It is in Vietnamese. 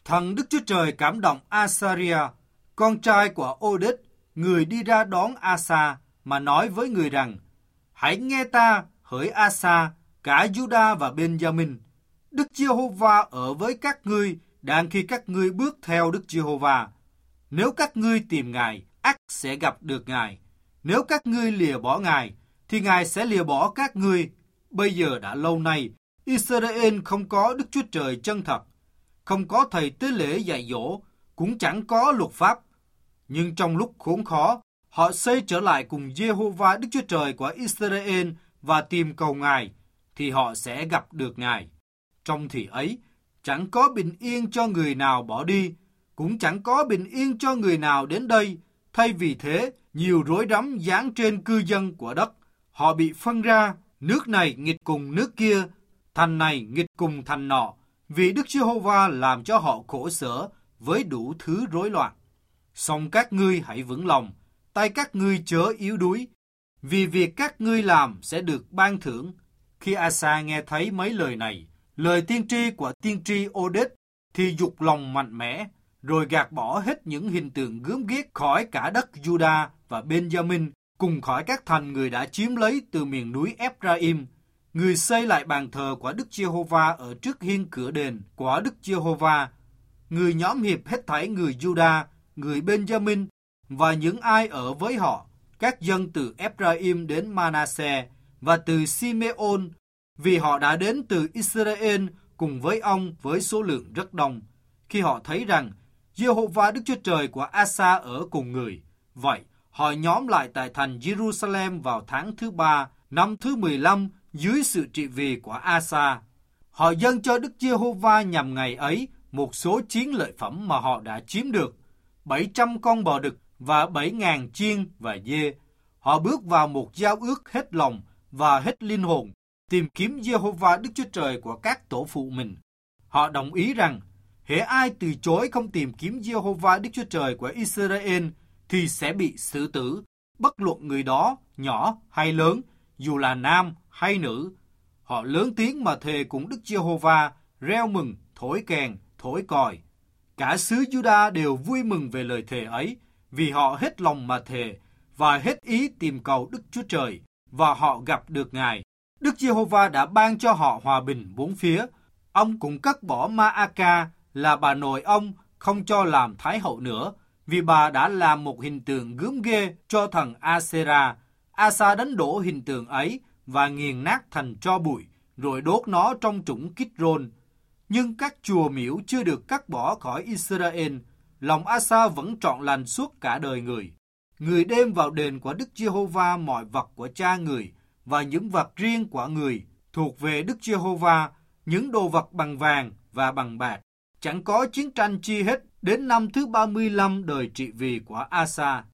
Thần Đức Chúa Trời cảm động Azaria, con trai của Oded, người đi ra đón Asa, mà nói với người rằng: hãy nghe ta, hỡi Asa, cả Juda và Benjamin. Đức Giê-hô-va ở với các ngươi đang khi các ngươi bước theo Đức Giê-hô-va. Nếu các ngươi tìm Ngài, ắt sẽ gặp được Ngài. Nếu các ngươi lìa bỏ Ngài, thì Ngài sẽ lìa bỏ các ngươi. Bây giờ đã lâu nay, Israel không có Đức Chúa Trời chân thật, không có thầy tế lễ dạy dỗ, cũng chẳng có luật pháp. Nhưng trong lúc khốn khó, họ xây trở lại cùng Giê-hô-va Đức Chúa Trời của Israel và tìm cầu Ngài, thì họ sẽ gặp được Ngài. Trong thì ấy, chẳng có bình yên cho người nào bỏ đi, cũng chẳng có bình yên cho người nào đến đây. Thay vì thế, nhiều rối rắm giáng trên cư dân của đất. Họ bị phân ra, nước này nghịch cùng nước kia, thành này nghịch cùng thành nọ, vì Đức Giê-hô-va làm cho họ khổ sở với đủ thứ rối loạn. Song các ngươi hãy vững lòng, tay các ngươi chớ yếu đuối, vì việc các ngươi làm sẽ được ban thưởng. Khi Asa nghe thấy mấy lời này, lời tiên tri của tiên tri Oded, thì dục lòng mạnh mẽ, rồi gạt bỏ hết những hình tượng gớm ghiếc khỏi cả đất Juda và Benjamin, cùng khỏi các thành người đã chiếm lấy từ miền núi Ephraim. Người xây lại bàn thờ của Đức Giê-hô-va ở trước hiên cửa đền của Đức Giê-hô-va. Người nhóm hiệp hết thảy người Juda, người Benjamin và những ai ở với họ, các dân từ Ephraim đến Manasseh và từ Simeon, vì họ đã đến từ Israel cùng với ông với số lượng rất đông. Khi họ thấy rằng Giê-hô-va Đức Chúa Trời của Asa ở cùng người, vậy họ nhóm lại tại thành Jerusalem vào tháng thứ 3, năm thứ 15 dưới sự trị vì của Asa. Họ dâng cho Đức Giê-hô-va nhằm ngày ấy một số chiến lợi phẩm mà họ đã chiếm được, 700 con bò đực và 7.000 chiên và dê. Họ bước vào một giao ước hết lòng và hết linh hồn, tìm kiếm Giê-hô-va Đức Chúa Trời của các tổ phụ mình. Họ đồng ý rằng, hễ ai từ chối không tìm kiếm Giê-hô-va Đức Chúa Trời của Israel thì sẽ bị xử tử, bất luận người đó nhỏ hay lớn, dù là nam hay nữ. Họ lớn tiếng mà thề cùng Đức Giê-hô-va, reo mừng, thổi kèn, thổi còi. Cả xứ Juda đều vui mừng về lời thề ấy, vì họ hết lòng mà thề và hết ý tìm cầu Đức Chúa Trời, và họ gặp được Ngài. Đức Giê-hô-va đã ban cho họ hòa bình bốn phía. Ông cũng cất bỏ Ma-a-ca là bà nội ông, không cho làm thái hậu nữa, vì bà đã làm một hình tượng gớm ghê cho thần A-sê-ra. Asa đánh đổ hình tượng ấy và nghiền nát thành tro bụi, rồi đốt nó trong trũng Kích-rôn. Nhưng các chùa miếu chưa được cắt bỏ khỏi Israel. Lòng Asa vẫn trọn lành suốt cả đời người. Người đem vào đền của Đức Giê-hô-va mọi vật của cha người và những vật riêng của người thuộc về Đức Giê-hô-va, những đồ vật bằng vàng và bằng bạc. Chẳng có chiến tranh chi hết đến năm thứ 35 đời trị vì của Asa.